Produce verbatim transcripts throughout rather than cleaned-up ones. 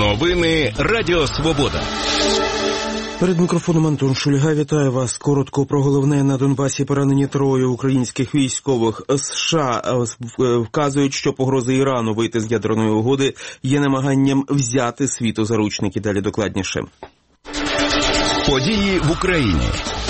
Новини Радіо Свобода. Перед мікрофоном Антон Шульга. Вітаю вас. Коротко про головне. На Донбасі поранені троє українських військових. США вказують, що погрози Ірану вийти з ядерної угоди є намаганням взяти світ у заручники. Далі докладніше. Події в Україні.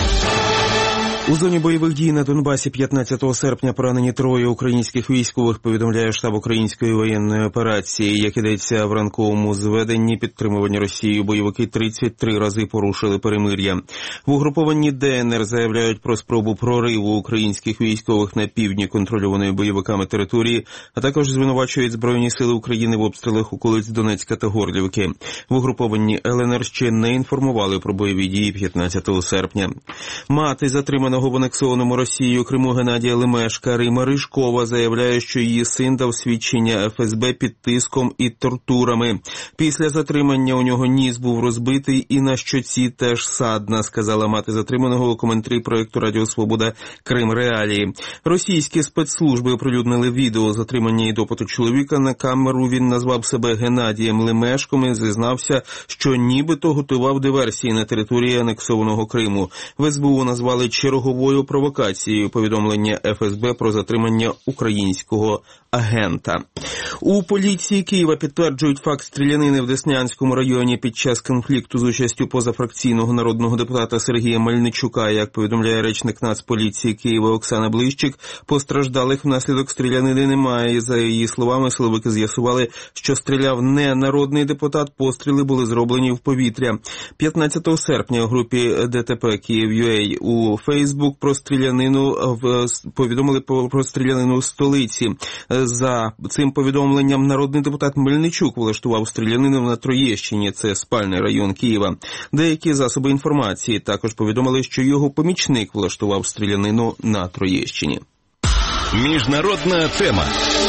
У зоні бойових дій на Донбасі п'ятнадцятого серпня поранені троє українських військових, повідомляє штаб української воєнної операції. Як ідеться в ранковому зведенні, підтримувані Росією бойовики тридцять три рази порушили перемир'я. В угрупованні ДНР заявляють про спробу прориву українських військових на півдні контрольованої бойовиками території, а також звинувачують Збройні сили України в обстрілах околиць Донецька та Горлівки. В угрупованні ЛНР ще не інформували про бойові дії п'ятнадцятого серпня. Мати затриманого в анексованому Росією Криму Геннадія Лемешка Рима Рижкова заявляє, що її син дав свідчення еф ес бе під тиском і тортурами. Після затримання у нього ніс був розбитий і на щоці теж садна, сказала мати затриманого у коментарі проєкту Радіо Свобода «Крим Реалії». Російські спецслужби оприлюднили відео затримання і допиту чоловіка. На камеру він назвав себе Геннадієм Лемешком і зізнався, що нібито готував диверсії на території анексованого Криму. В ес бе у назвали черговою провокацією повідомлення еф ес бе про затримання українського агента. У поліції Києва підтверджують факт стрілянини в Деснянському районі під час конфлікту з участю позафракційного народного депутата Сергія Мельничука. Як повідомляє речник Нацполіції Києва Оксана Блищик, постраждалих внаслідок стрілянини немає. За її словами, силовики з'ясували, що стріляв не народний депутат, постріли були зроблені в повітря. п'ятнадцятого серпня у групі де те пе Київ.ua у Фейсбук про стрілянину повідомили про стрілянину в столиці. За цим повідомленням народний депутат Мельничук влаштував стрілянину на Троєщині, це спальний район Києва. Деякі засоби інформації також повідомили, що його помічник влаштував стрілянину на Троєщині. Міжнародна тема.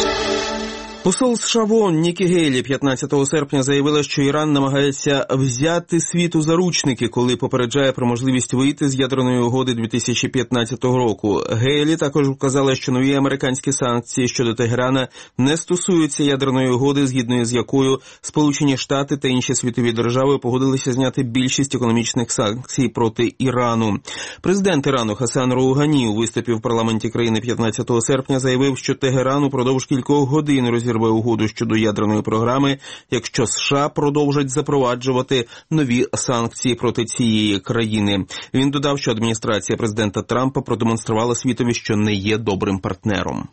Посол США в ООН Нікі Гейлі п'ятнадцятого серпня заявила, що Іран намагається взяти світ у заручники, коли попереджає про можливість вийти з ядерної угоди дві тисячі п'ятнадцятого року. Гейлі також вказала, що нові американські санкції щодо Тегерана не стосуються ядерної угоди, згідно з якою Сполучені Штати та інші світові держави погодилися зняти більшість економічних санкцій проти Ірану. Президент Ірану Хасан Роухані у виступі в парламенті країни п'ятнадцятого серпня заявив, що Тегеран упродовж кількох годин розірве угоду щодо ядерної програми, якщо США продовжать запроваджувати нові санкції проти цієї країни. Він додав, що адміністрація президента Трампа продемонструвала світові, що не є добрим партнером.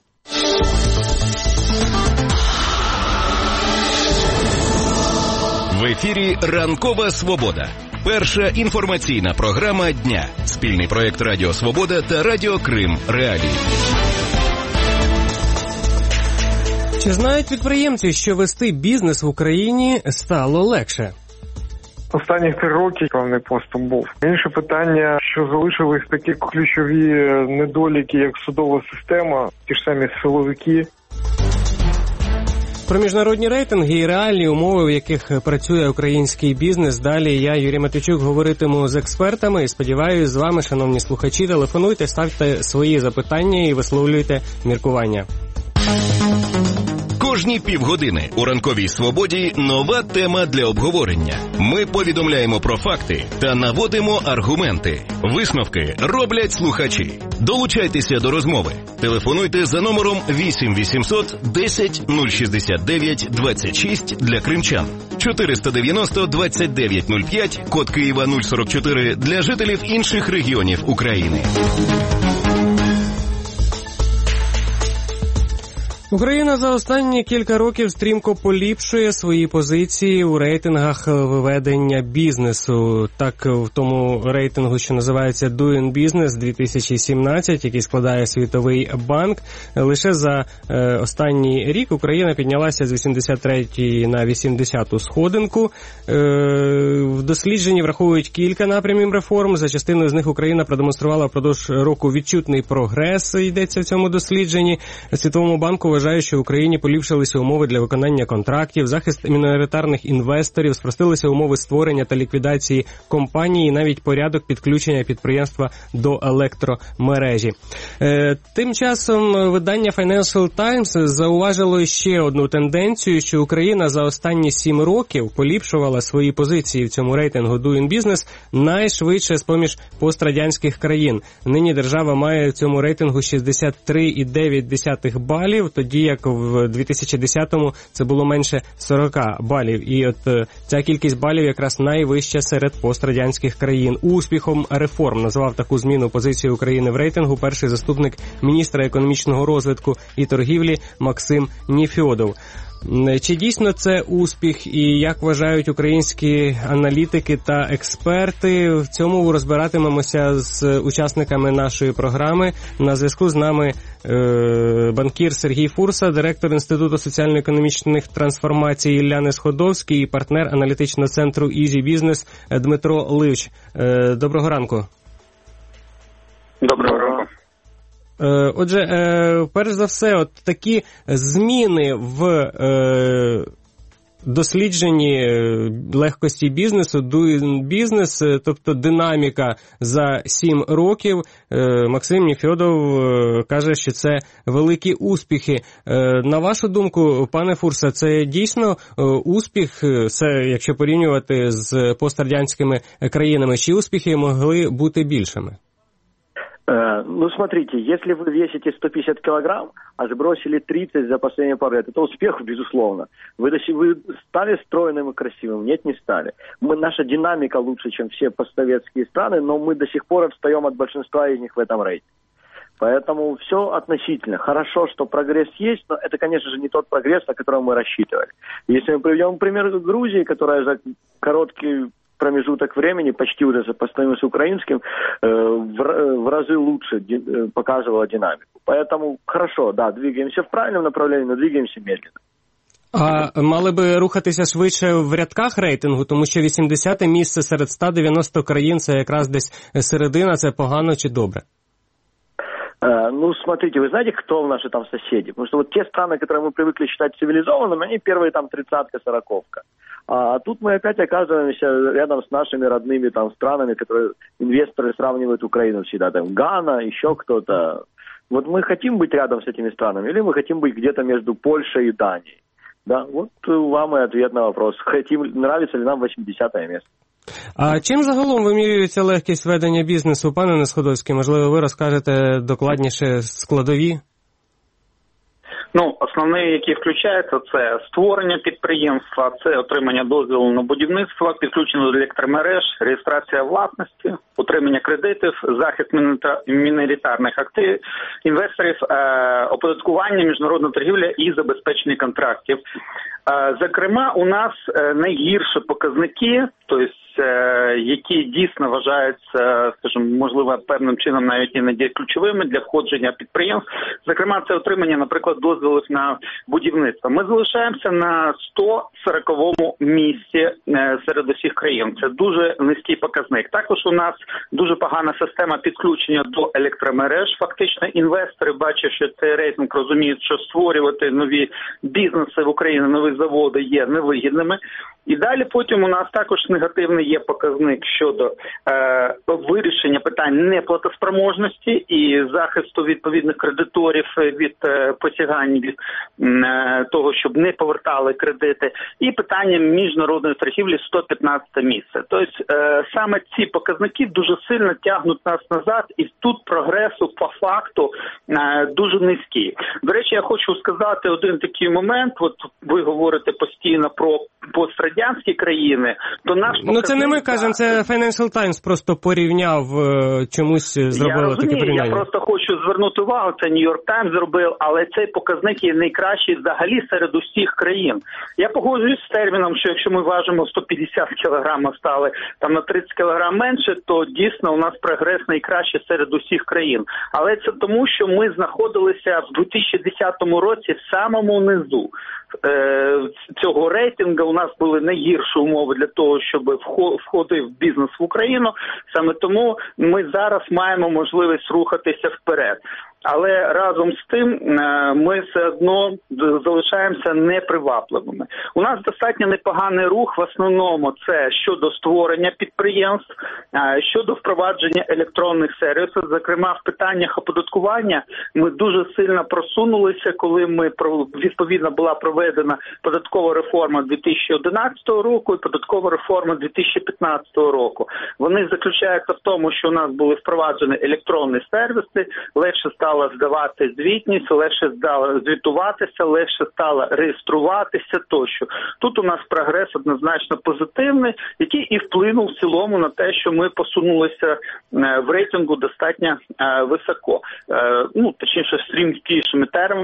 В ефірі «Ранкова Свобода». Перша інформаційна програма дня. Спільний проєкт Радіо Свобода та Радіо Крим Реалії. Чи знають підприємці, що вести бізнес в Україні стало легше? Останні три роки певний поступ був. Інше питання, що залишились такі ключові недоліки, як судова система, ті ж самі силовики. Про міжнародні рейтинги і реальні умови, в яких працює український бізнес. Далі я, Юрій Матвійчук, говоритиму з експертами і сподіваюся, з вами, шановні слухачі, телефонуйте, ставте свої запитання і висловлюйте міркування. Кожні півгодини у «Ранковій Свободі» нова тема для обговорення. Ми повідомляємо про факти та наводимо аргументи. Висновки роблять слухачі. Долучайтеся до розмови. Телефонуйте за номером вісім вісімсот десять нуль шістдесят дев'ять двадцять шість для кримчан. чотириста дев'яносто двадцять дев'ять нуль п'ять, код Києва нуль сорок чотири для жителів інших регіонів України. Україна за останні кілька років стрімко поліпшує свої позиції у рейтингах виведення бізнесу. Так, в тому рейтингу, що називається Doing Business дві тисячі сімнадцять, який складає Світовий банк, лише за е, останній рік Україна піднялася з вісімдесят третьої на вісімдесяту сходинку. Е, в дослідженні враховують кілька напрямів реформ. За частиною з них Україна продемонструвала впродовж року відчутний прогрес, йдеться в цьому дослідженні. Світовому банку вважають, що в Україні поліпшилися умови для виконання контрактів, захист міноритарних інвесторів, спростилися умови створення та ліквідації компанії, і навіть порядок підключення підприємства до електромережі. Тим часом видання Financial Times зауважило ще одну тенденцію, що Україна за останні сім років поліпшувала свої позиції в цьому рейтингу Doing Business найшвидше з-поміж пострадянських країн. Нині держава має в цьому рейтингу шістдесят три цілих дев'ять десятих балів, тоді як в дві тисячі десятому це було менше сорок балів. І от ця кількість балів якраз найвища серед пострадянських країн. Успіхом реформ назвав таку зміну позиції України в рейтингу перший заступник міністра економічного розвитку і торгівлі Максим Нефьодов. Чи дійсно це успіх і як вважають українські аналітики та експерти? В цьому розбиратимемося з учасниками нашої програми. На зв'язку з нами е, банкір Сергій Фурса, директор Інституту соціально-економічних трансформацій Ілля Несходовський і партнер аналітичного центру Easy Business Дмитро Ливч. Е, доброго ранку. Доброго ранку. Отже, перш за все, от такі зміни в дослідженні легкості бізнесу, doing business, тобто динаміка за сім років, Максим Нефьодов каже, що це великі успіхи. На вашу думку, пане Фурса, це дійсно успіх, це якщо порівнювати з пострадянськими країнами, чи успіхи могли бути більшими? Ну, смотрите, если вы весите сто пятьдесят килограмм, а сбросили тридцать за последние пару лет, это успех, безусловно. Вы, вы стали стройным и красивым? Нет, не стали. Мы, наша динамика лучше, чем все постсоветские страны, но мы до сих пор отстаем от большинства из них в этом рейтинге. Поэтому все относительно. Хорошо, что прогресс есть, но это, конечно же, не тот прогресс, на который мы рассчитывали. Если мы приведем пример Грузии, которая за короткий промежуток времени, почти уже сопоставим с украинским, в разы лучше показывала динамику. Поэтому хорошо, да, двигаемся в правильном направлении, но двигаемся медленно. А мали би рухатися швидше в рядках рейтингу, тому що вісімдесяте місце серед ста дев'яноста країн – це якраз десь середина, це погано чи добре? Ну, смотрите, вы знаете, кто наши там соседи? Потому что вот те страны, которые мы привыкли считать цивилизованными, они первые там тридцатка-сороковка. А тут мы опять оказываемся рядом с нашими родными там странами, которые инвесторы сравнивают Украину всегда. Там Гана, еще кто-то. Вот мы хотим быть рядом с этими странами, или мы хотим быть где-то между Польшей и Данией? Да, вот вам и ответ на вопрос. Хотим, нравится ли нам восьмидесятое место. А чим загалом вимірюється легкість ведення бізнесу, пане Несходовський? Можливо, ви розкажете докладніше складові? Ну, основні, які включаються, це створення підприємства, це отримання дозволу на будівництво, підключення до електромереж, реєстрація власності, отримання кредитів, захист міноритарних активів, інвесторів, е, оподаткування, міжнародна торгівля і забезпечення контрактів. Е, зокрема, у нас найгірші показники, тобто, е, які дійсно вважаються, скажімо, можливо, певним чином навіть іноді ключовими для входження підприємств. Зокрема, це отримання, наприклад, дозволів на будівництво. Ми залишаємося на сто сороковому місці серед усіх країн. Це дуже низький показник. Також у нас дуже погана система підключення до електромереж. Фактично, інвестори, бачать, що цей рейтинг, розуміють, що створювати нові бізнеси в Україні, нові заводи є невигідними. І далі потім у нас також негативний є показник щодо е, вирішення питань неплатоспроможності і захисту відповідних кредиторів від е, посягань від е, того, щоб не повертали кредити, і питання міжнародної торгівлі сто п'ятнадцяте місце. Тобто е, саме ці показники дуже сильно тягнуть нас назад, і тут прогресу по факту е, дуже низький. До речі, я хочу сказати один такий момент, от ви говорите постійно про пострадянські країни, то наш показник... Ну це не ми кажемо, це Financial Times просто порівняв, чомусь зробило таке порівняння. Я просто хочу звернути увагу, це New York Times зробив, але цей показник є найкращий взагалі серед усіх країн. Я погоджуюсь з терміном, що якщо ми важимо сто п'ятдесят кілограм, а стали там на тридцять кілограм менше, то дійсно у нас прогрес найкращий серед усіх країн. Але це тому, що ми знаходилися в дві тисячі десятому році в самому низу цього рейтингу. У нас були найгірші умови для того, щоб входив бізнес в Україну. Саме тому ми зараз маємо можливість рухатися вперед. але разом з тим ми все одно залишаємося непривабливими. У нас достатньо непоганий рух, в основному це щодо створення підприємств, щодо впровадження електронних сервісів, зокрема в питаннях оподаткування ми дуже сильно просунулися, коли ми відповідно була проведена податкова реформа дві тисячі одинадцятого року і податкова реформа дві тисячі п'ятнадцятого року. Вони заключаються в тому, що у нас були впроваджені електронні сервіси, легше стало здавати звітність, легше стало звітуватися, легше стало реєструватися тощо. Тут у нас прогрес однозначно позитивний, який і вплинув в цілому на те, що ми посунулися в рейтингу достатньо високо. Ну, точніше, стрімкішими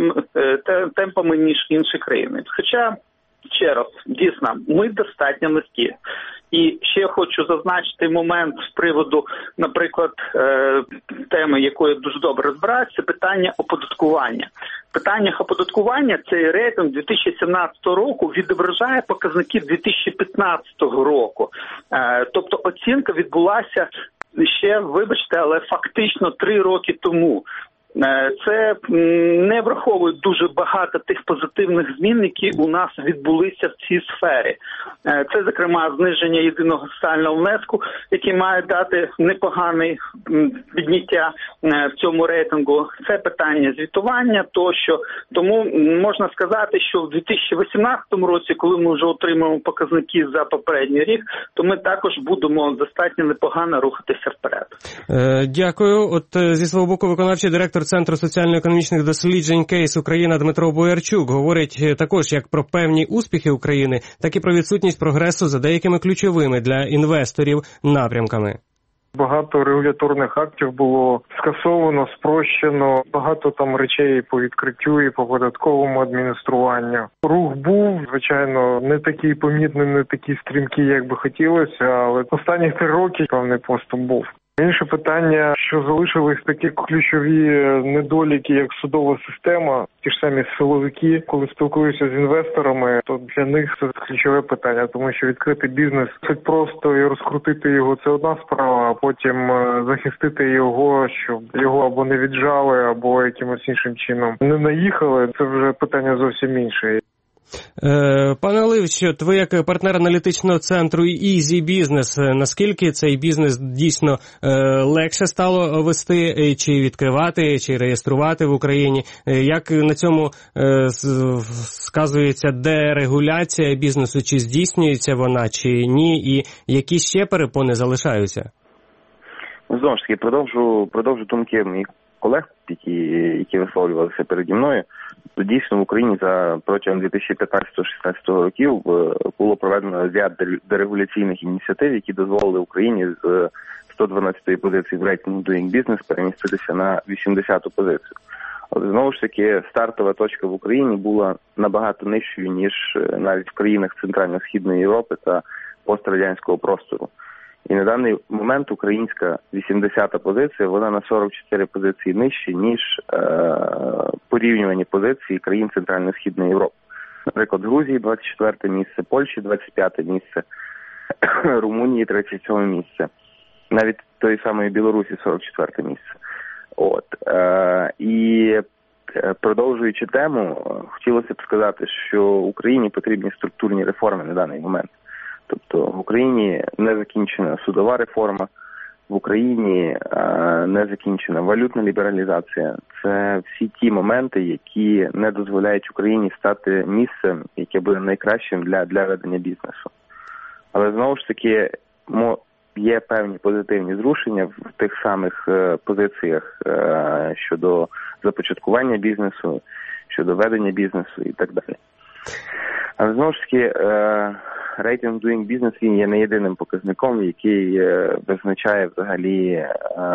темпами, ніж інші країни. Хоча, ще раз, дійсно, ми достатньо низькі. І ще хочу зазначити момент з приводу, наприклад, теми, якою дуже добре розбираюся, це питання оподаткування. Питання оподаткування, цей рейтинг дві тисячі сімнадцятого року відображає показники дві тисячі п'ятнадцятого року. Тобто оцінка відбулася ще, вибачте, але фактично три роки тому. Це не враховує дуже багато тих позитивних змін, які у нас відбулися в цій сфері. Це, зокрема, зниження єдиного соціального внеску, який має дати непогане підняття в цьому рейтингу. Це питання звітування тощо. Тому можна сказати, що в дві тисячі вісімнадцятому році, коли ми вже отримаємо показники за попередній рік, то ми також будемо достатньо непогано рухатися вперед. Дякую. От зі свого боку виконавчий директор Центру соціально-економічних досліджень «Кейс Україна» Дмитро Боярчук говорить також як про певні успіхи України, так і про відсутність прогресу за деякими ключовими для інвесторів напрямками. Багато регуляторних актів було скасовано, спрощено, багато там речей по відкриттю і по податковому адмініструванню. Рух був, звичайно, не такий помітний, не такий стрімкий, як би хотілося, але останні три роки певний поступ був. Інше питання, що залишились такі ключові недоліки, як судова система, ті ж самі силовики. Коли спілкуюся з інвесторами, то для них це ключове питання, тому що відкрити бізнес – це просто, і розкрутити його – це одна справа, а потім захистити його, щоб його або не віджали, або якимось іншим чином не наїхали – це вже питання зовсім інше. Пане Оливчо, ви як партнер аналітичного центру Easy Business, наскільки цей бізнес дійсно легше стало вести, чи відкривати, чи реєструвати в Україні? Як на цьому сказується дерегуляція бізнесу, чи здійснюється вона, чи ні, і які ще перепони залишаються? Знову ж таки, продовжу, продовжу думки моїх колег, які, які висловлювалися переді мною. То дійсно в Україні за протягом дві тисячі п'ятнадцятого-шістнадцятого років було проведено ряд дерегуляційних ініціатив, які дозволили Україні з сто дванадцятої позиції в рейтингу Doing Business переміститися на вісімдесяту позицію. Але знову ж таки стартова точка в Україні була набагато нижчою, ніж навіть в країнах Центрально-Східної Європи та пострадянського простору. І на даний момент українська вісімдесята позиція, вона на сорок чотири позиції нижче, ніж е, порівнювані позиції країн Центрально-Східної Європи. Наприклад, Грузії двадцять четверте місце, Польщі двадцять п'яте місце, Румунії тридцять сьоме місце, навіть тої самої Білорусі сорок четверте місце. От. Е, і продовжуючи тему, хотілося б сказати, що Україні потрібні структурні реформи на даний момент. Тобто в Україні не закінчена судова реформа, в Україні а, не закінчена валютна лібералізація. Це всі ті моменти, які не дозволяють Україні стати місцем, яке буде найкращим для, для ведення бізнесу. Але знову ж таки є певні позитивні зрушення в тих самих е, позиціях е, щодо започаткування бізнесу, щодо ведення бізнесу і так далі. Але знову ж таки, е, рейтинг Doing Business, він є не єдиним показником, який е, визначає взагалі е,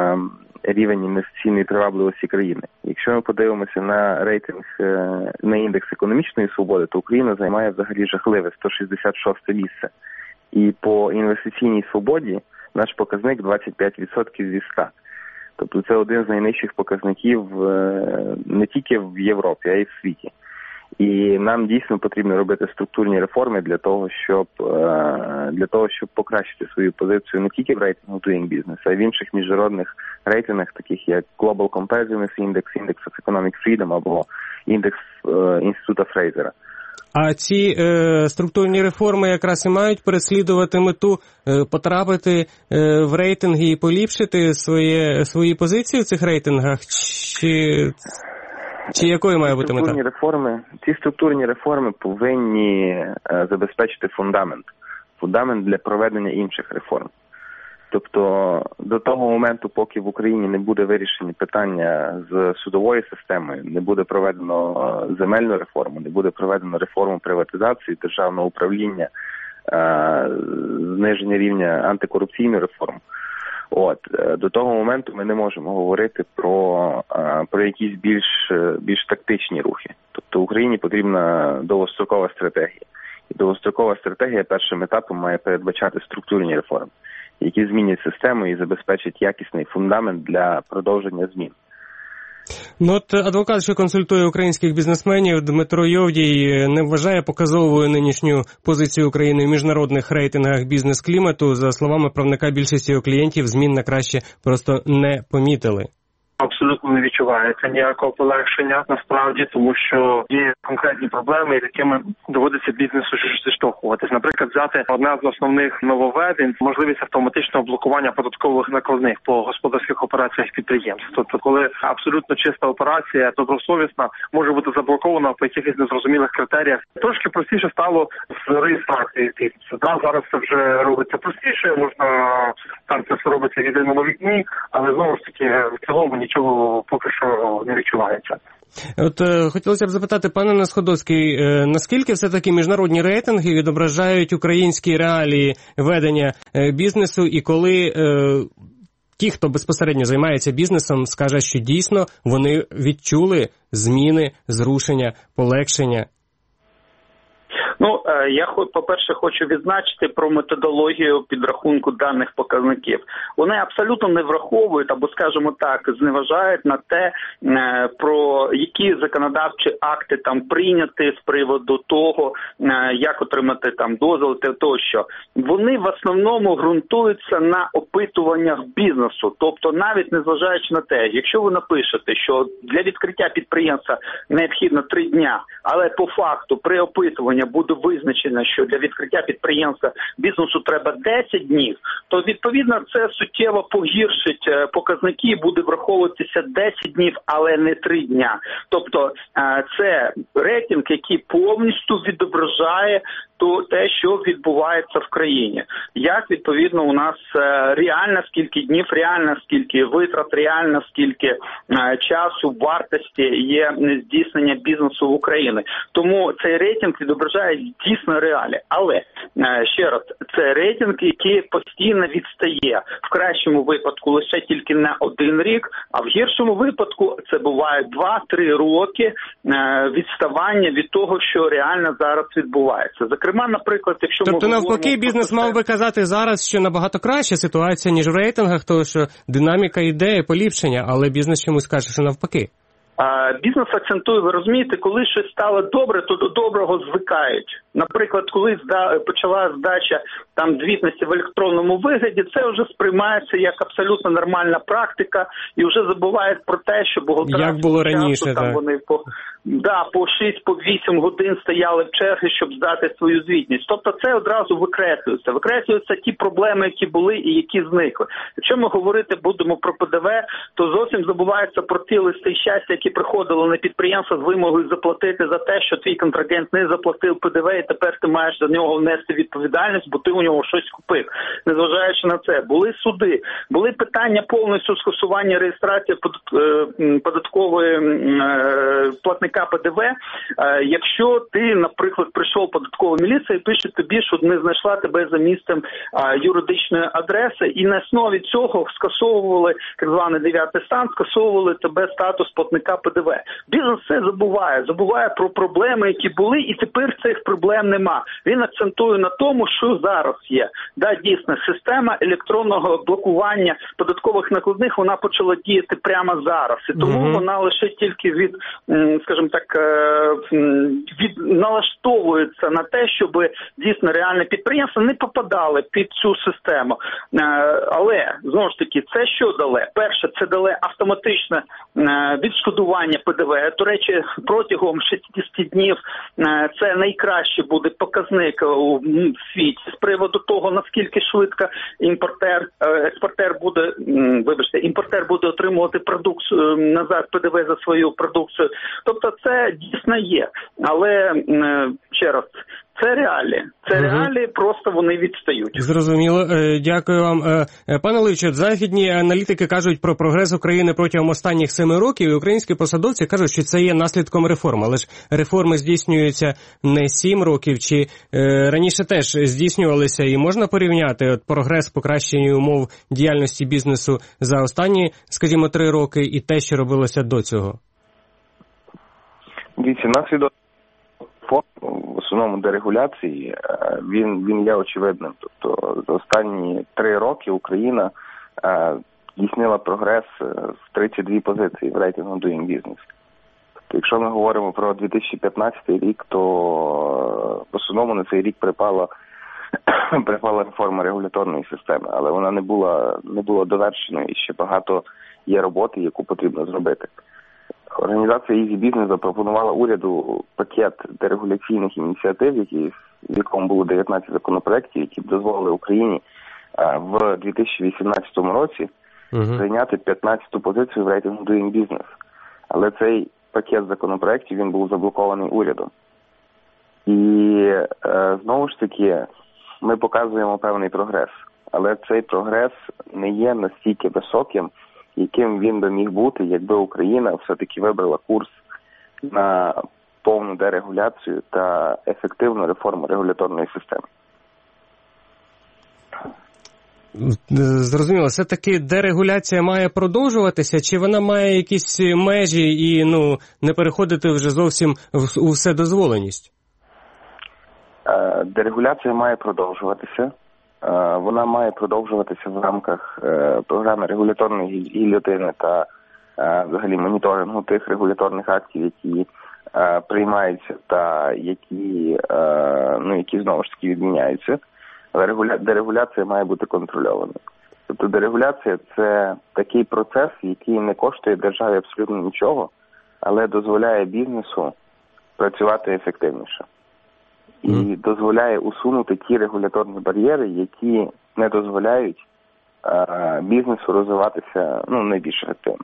рівень інвестиційної привабливості країни. Якщо ми подивимося на рейтинг, е, на індекс економічної свободи, то Україна займає взагалі жахливе сто шістдесят шосте місце. І по інвестиційній свободі наш показник двадцять п'ять відсотків зі ста. Тобто це один з найнижчих показників е, не тільки в Європі, а й в світі. І нам дійсно потрібно робити структурні реформи для того, щоб для того, щоб покращити свою позицію не тільки в рейтингу Doing Business, а й в інших міжнародних рейтингах, таких як Global Competitiveness Index, Index of Economic Freedom або індекс Інститута Фрейзера. А ці е, структурні реформи якраз і мають переслідувати мету е, потрапити е, в рейтинги і поліпшити своє, свої позиції в цих рейтингах? Чи, чи якою має бути мета? Структурні реформи, ці структурні реформи повинні е, забезпечити фундамент. Фундамент для проведення інших реформ. Тобто до того моменту, поки в Україні не буде вирішені питання з судовою системою, не буде проведено земельну реформу, не буде проведено реформу приватизації, державного управління, зниження рівня антикорупційної реформи, от, до того моменту ми не можемо говорити про, про якісь більш, більш тактичні рухи. Тобто Україні потрібна довгострокова стратегія. І довгострокова стратегія першим етапом має передбачати структурні реформи, які змінять систему і забезпечать якісний фундамент для продовження змін. Ну от адвокат, що консультує українських бізнесменів, Дмитро Йовдій, не вважає показовою нинішню позицію України в міжнародних рейтингах бізнес-клімату. За словами правника, більшості його клієнтів змін на краще просто не помітили. Абсолютно не відчувається ніякого полегшення, насправді, тому що є конкретні проблеми, з якими доводиться бізнесу зіштовхуватись. Наприклад, взяти одне з основних нововведень – можливість автоматичного блокування податкових накладних по господарських операціях підприємств. Тобто, коли абсолютно чиста операція, добросовісна, може бути заблокована по якихось незрозумілих критеріях. Трошки простіше стало з реєстрацією бізнесу. Да, зараз це вже робиться простіше, можна, там це все робиться в єдиному вікні, але знову ж таки в цілому нічого поки що не відчувається. От е, хотілося б запитати, пане Несходовський, е, наскільки все-таки міжнародні рейтинги відображають українські реалії ведення е, бізнесу, і коли е, ті, хто безпосередньо займається бізнесом, скаже, що дійсно вони відчули зміни, зрушення, полегшення? Ну, я, по-перше, хочу відзначити про методологію підрахунку даних показників. Вони абсолютно не враховують, або, скажімо так, зневажають на те, про які законодавчі акти там прийняти з приводу того, як отримати там дозвіл тощо. Вони в основному ґрунтуються на опитуваннях бізнесу. Тобто, навіть незважаючи на те, якщо ви напишете, що для відкриття підприємства необхідно три дня, але по факту при опитуванні буде визначено, що для відкриття підприємства бізнесу треба десять днів, то відповідно це суттєво погіршить показники і буде враховуватися десять днів, але не три дня. Тобто це рейтинг, який повністю відображає то те, що відбувається в країні. Як, відповідно, у нас реально скільки днів, реально скільки витрат, реально скільки часу, вартості є здійснення бізнесу в Україні. Тому цей рейтинг відображає дійсно реалії. Але, ще раз, це рейтинг, який постійно відстає. В кращому випадку лише тільки на один рік, а в гіршому випадку це буває два-три роки відставання від того, що реально зараз відбувається. Зокрема, наприклад, якщо тобто, ми навпаки, говоримо... бізнес мав би казати зараз, що набагато краща ситуація, ніж в рейтингах, тому що динаміка йде, поліпшення, але бізнес чомусь каже, що навпаки. Бізнес акцентує, ви розумієте, коли щось стало добре, то до доброго звикають. Наприклад, коли зда... почала здача там звітності в електронному вигляді, це вже сприймається як абсолютно нормальна практика і вже забувають про те, що бухгалтери як було раніше, часу, там вони по да, по шість, по вісім годин стояли в черги, щоб здати свою звітність. Тобто це одразу викреслюється. Викреслюються ті проблеми, які були і які зникли. Якщо ми говорити будемо про П Д В, то зовсім забувається про ті листи щастя, які приходили на підприємство з вимогою заплатити за те, що твій контрагент не заплатив П Д В, і тепер ти маєш за нього внести відповідальність, бо ти у нього щось купив. Незважаючи на це, були суди, були питання повністю скасування реєстрації податкової платника П Д В. Якщо ти, наприклад, прийшов податковий міліція і пише тобі, що не знайшла тебе за місцем а, юридичної адреси, і на основі цього скасовували так званий дев'ятий стан, скасовували тебе статус платника П Д В. Бізнес все забуває, забуває про проблеми, які були, і тепер цих проблем нема. Він акцентує на тому, що зараз є. Да, дійсно, система електронного блокування податкових накладних, вона почала діяти прямо зараз. І тому mm-hmm. вона лише тільки від, скажімо так, від налаштовується на те, щоб дійсно реальне підприємства не попадали під цю систему. Але, знову ж таки, це що дали? Перше, це дали автоматичне відшкодування П Д В. До речі, протягом шістдесят днів це найкраще буде показник у світі з приводу того, наскільки швидко імпортер, експортер буде, вибачте, імпортер буде отримувати продукцію назад П Д В за свою продукцію. Тобто це дійсно є. Але, ще раз, це реалії. Це угу. реалії, просто вони відстають. Зрозуміло. Дякую вам. Пане Левче, західні аналітики кажуть про прогрес України протягом останніх семи років, і українські посадовці кажуть, що це є наслідком реформ. Але ж реформи здійснюються не сім років, чи е, раніше теж здійснювалися, і можна порівняти от прогрес покращення умов діяльності бізнесу за останні, скажімо, три роки і те, що робилося до цього? Дивіться, наслідок в основному дерегуляції, він, він є очевидним. Тобто за останні три роки Україна здійснила прогрес в тридцять дві позиції в рейтингу Doing Business. Тобто, якщо ми говоримо про дві тисячі п'ятнадцятий рік, то в основному на цей рік припала, припала реформа регуляторної системи, але вона не була, не була довершеною, і ще багато є роботи, яку потрібно зробити. Організація Easy Business запропонувала уряду пакет дерегуляційних ініціатив, які, в якому було дев'ятнадцять законопроєктів, які б дозволили Україні в дві тисячі вісімнадцятому році uh-huh. зайняти п'ятнадцяту позицію в рейтингу Doing Business. Але цей пакет законопроєктів, він був заблокований урядом. І е, знову ж таки, ми показуємо певний прогрес. Але цей прогрес не є настільки високим, яким він би міг бути, якби Україна все-таки вибрала курс на повну дерегуляцію та ефективну реформу регуляторної системи. Зрозуміло, все-таки дерегуляція має продовжуватися, чи вона має якісь межі і ну не переходити вже зовсім в, у вседозволеність? Дерегуляція має продовжуватися. Вона має продовжуватися в рамках програми регуляторної гільйотини та взагалі моніторингу тих регуляторних актів, які приймаються та які, ну, які знову ж таки відміняються. Але дерегуляція має бути контрольованою. Тобто дерегуляція – це такий процес, який не коштує державі абсолютно нічого, але дозволяє бізнесу працювати ефективніше. І mm. дозволяє усунути ті регуляторні бар'єри, які не дозволяють а, бізнесу розвиватися ну, найбільш ефективно.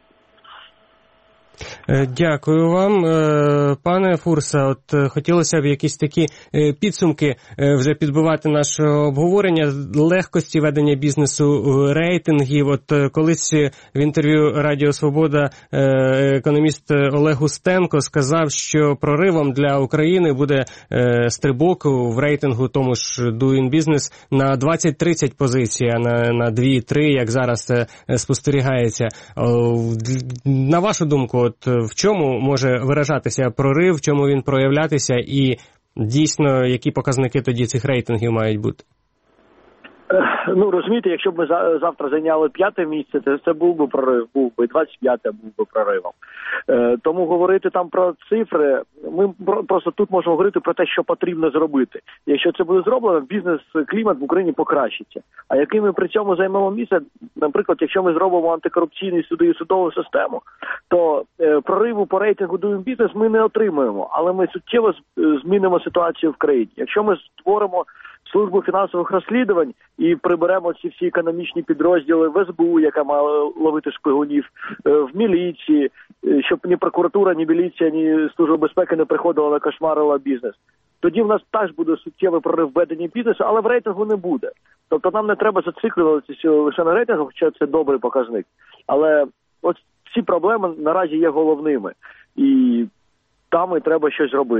Дякую вам, пане Фурса. От хотілося б якісь такі підсумки вже підбивати наше обговорення легкості ведення бізнесу, рейтингів. От колись в інтерв'ю Радіо Свобода економіст Олег Устенко сказав, що проривом для України буде стрибок в рейтингу тому ж Doing Business на двадцять-тридцять позицій, а на, на дві-три, як зараз спостерігається. На вашу думку, от в чому може виражатися прорив, в чому він проявлятися і дійсно які показники тоді цих рейтингів мають бути? Ну, розумієте, якщо б ми завтра зайняли п'яте місце, то це був би прорив, був би двадцять п'яте був би проривом. Е, тому говорити там про цифри, ми просто тут можемо говорити про те, що потрібно зробити. Якщо це буде зроблено, бізнес-клімат в Україні покращиться. А яким ми при цьому займемо місце, наприклад, якщо ми зробимо антикорупційний суди і судову систему, то е, прориву по рейтингу Doing Business ми не отримуємо, але ми суттєво змінимо ситуацію в країні. Якщо ми створимо службу фінансових розслідувань і приберемо ці всі економічні підрозділи в С Б У, яка має ловити шпигунів, в міліції, щоб ні прокуратура, ні міліція, ні Служба безпеки не приходила на кошмарила бізнес. Тоді в нас теж буде суттєвий прорив введення бізнесу, але в рейтингу не буде. Тобто нам не треба зациклюватися лише на рейтингу, хоча це добрий показник. Але от ці проблеми наразі є головними. І там і треба щось робити.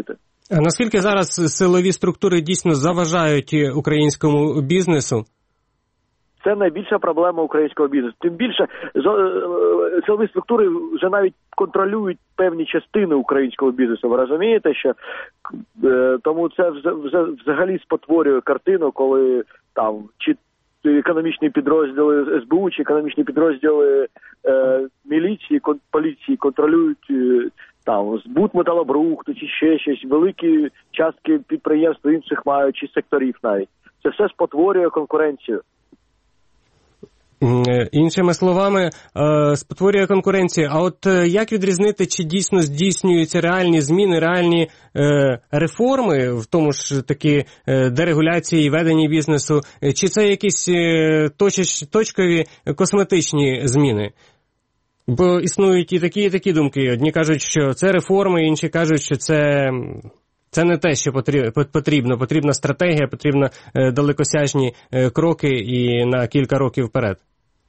А наскільки зараз силові структури дійсно заважають українському бізнесу? Це найбільша проблема українського бізнесу. Тим більше силові структури вже навіть контролюють певні частини українського бізнесу. Ви розумієте, що тому це взагалі спотворює картину, коли там чи економічні підрозділи ес бе у, чи економічні підрозділи е, міліції, кон, поліції контролюють е, там збут металобрухту чи ще щось, великі частки підприємств інших мають, чи секторів навіть. Це все спотворює конкуренцію. Іншими словами, спотворює конкуренцію. А от як відрізнити, чи дійсно здійснюються реальні зміни, реальні реформи, в тому ж таки дерегуляції і веденні бізнесу, чи це якісь точкові косметичні зміни? Бо існують і такі, і такі думки. Одні кажуть, що це реформи, інші кажуть, що це... Це не те, що потрібно. Потрібна стратегія, потрібно далекосяжні кроки і на кілька років вперед.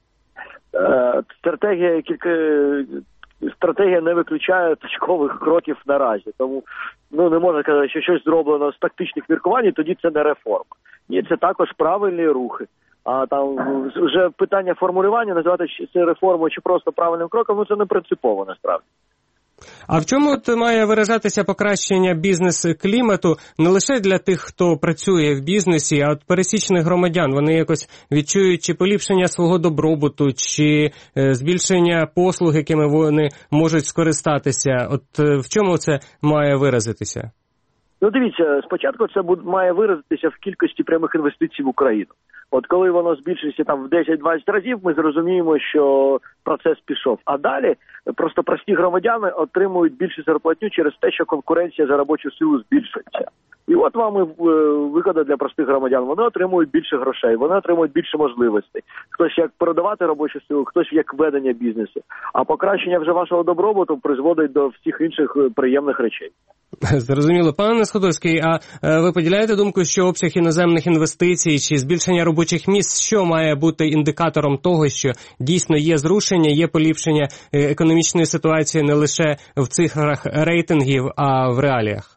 Стратегія, кілька... Стратегія не виключає точкових кроків наразі. Тому ну, не можна казати, що щось зроблено з тактичних міркувань, тоді це не реформа. Ні, це також правильні рухи. А там вже питання формулювання, називати це реформою чи просто правильним кроком, ну це не принципово насправді. А в чому от має виражатися покращення бізнес-клімату не лише для тих, хто працює в бізнесі, а от пересічних громадян? Вони якось відчують чи поліпшення свого добробуту, чи збільшення послуг, якими вони можуть скористатися? От в чому це має виразитися? Ну, дивіться, спочатку це має виразитися в кількості прямих інвестицій в Україну. От коли воно збільшиться там в десять-двадцять разів, ми зрозуміємо, що процес пішов. А далі просто прості громадяни отримують більше зарплатню через те, що конкуренція за робочу силу збільшується. І от вам і вигода для простих громадян. Вони отримують більше грошей, вони отримують більше можливостей. Хтось як продавати робочу силу, хтось як ведення бізнесу. А покращення вже вашого добробуту призводить до всіх інших приємних речей. Зрозуміло. Пане Несходовський, а ви поділяєте думку, що обсяг іноземних інвестицій чи збільшення робочих місць, що має бути індикатором того, що дійсно є зрушення, є поліпшення економічної ситуації не лише в цифрах рейтингів, а в реаліях?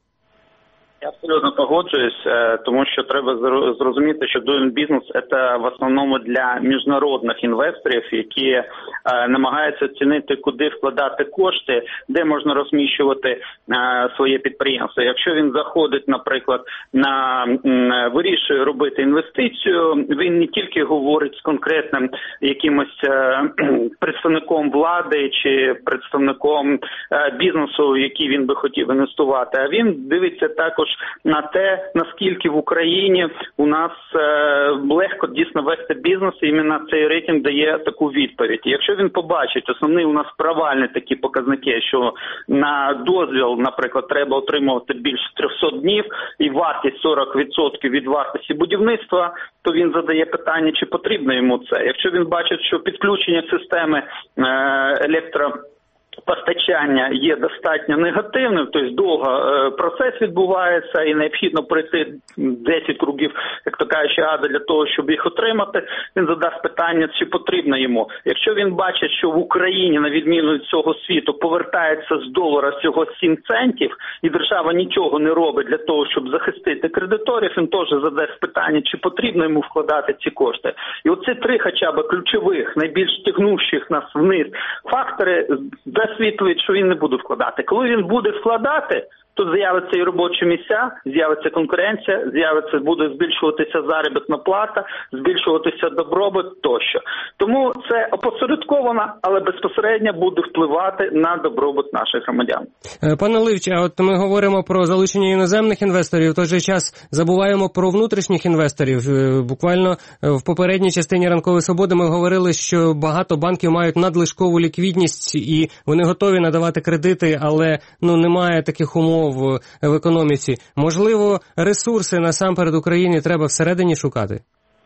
Я абсолютно погоджуюсь, тому що треба зрозуміти, що doing business – це в основному для міжнародних інвесторів, які намагаються оцінити, куди вкладати кошти, де можна розміщувати своє підприємство. Якщо він заходить, наприклад, на вирішує робити інвестицію, він не тільки говорить з конкретним якимось представником влади чи представником бізнесу, в який він би хотів інвестувати, а він дивиться також на те, наскільки в Україні у нас е, легко дійсно вести бізнес, і іменно цей рейтинг дає таку відповідь. І якщо він побачить, основні у нас провальні такі показники, що на дозвіл, наприклад, треба отримувати більше триста днів і вартість сорок відсотків від вартості будівництва, то він задає питання, чи потрібно йому це. Якщо він бачить, що підключення системи е, електро постачання є достатньо негативним, тобто довго е, процес відбувається і необхідно пройти десять кругів, як то кажучи, ада для того, щоб їх отримати, він задасть питання, чи потрібно йому. Якщо він бачить, що в Україні, на відміну від цього світу, повертається з долара всього сім центів, і держава нічого не робить для того, щоб захистити кредиторів, він теж задасть питання, чи потрібно йому вкладати ці кошти. І оці три хоча б ключових, найбільш тягнувших нас вниз фактори, відповідь, що він не буде вкладати. Коли він буде вкладати, то з'явиться і робочі місця, з'явиться конкуренція, з'явиться, буде збільшуватися заробітна плата, збільшуватися добробут тощо. Тому це опосередковано, але безпосередньо буде впливати на добробут наших громадян. Пане Ливч, а от ми говоримо про залучення іноземних інвесторів, в той же час забуваємо про внутрішніх інвесторів. Буквально в попередній частині «Ранкової свободи» ми говорили, що багато банків мають надлишкову ліквідність і вони готові надавати кредити, але ну немає таких умов В, в економіці. Можливо, ресурси насамперед Україні треба всередині шукати?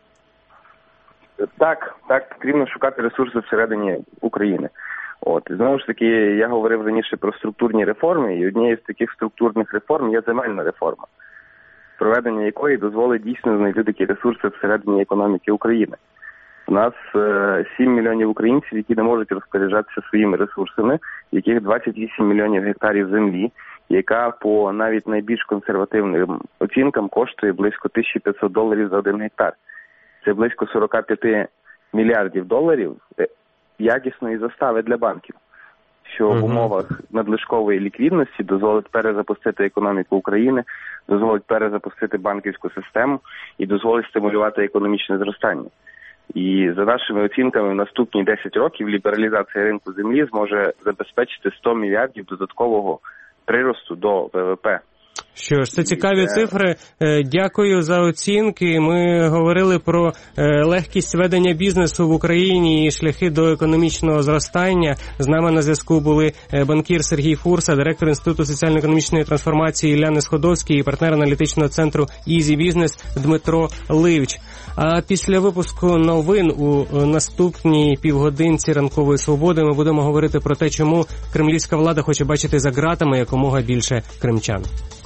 Так, так, потрібно шукати ресурси всередині України. От, знову ж таки, я говорив раніше про структурні реформи, і однією з таких структурних реформ є земельна реформа, проведення якої дозволить дійсно знайти такі ресурси всередині економіки України. У нас е, сім мільйонів українців, які не можуть розпоряджатися своїми ресурсами, яких двадцять вісім мільйонів гектарів землі, яка по навіть найбільш консервативним оцінкам коштує близько тисяча п'ятсот доларів за один гектар. Це близько сорок п'ять мільярдів доларів якісної застави для банків, що в умовах надлишкової ліквідності дозволить перезапустити економіку України, дозволить перезапустити банківську систему і дозволить стимулювати економічне зростання. І за нашими оцінками в наступні десять років лібералізація ринку землі зможе забезпечити сто мільярдів додаткового приросту до ВВП. Що ж, це цікаві цифри. Дякую за оцінки. Ми говорили про легкість ведення бізнесу в Україні і шляхи до економічного зростання. З нами на зв'язку були банкір Сергій Фурса, директор Інституту соціально-економічної трансформації Ілля Несходовський і партнер аналітичного центру Easy Business Дмитро Ливч. А після випуску новин у наступній півгодинці ранкової свободи ми будемо говорити про те, чому кремлівська влада хоче бачити за ґратами якомога більше кримчан.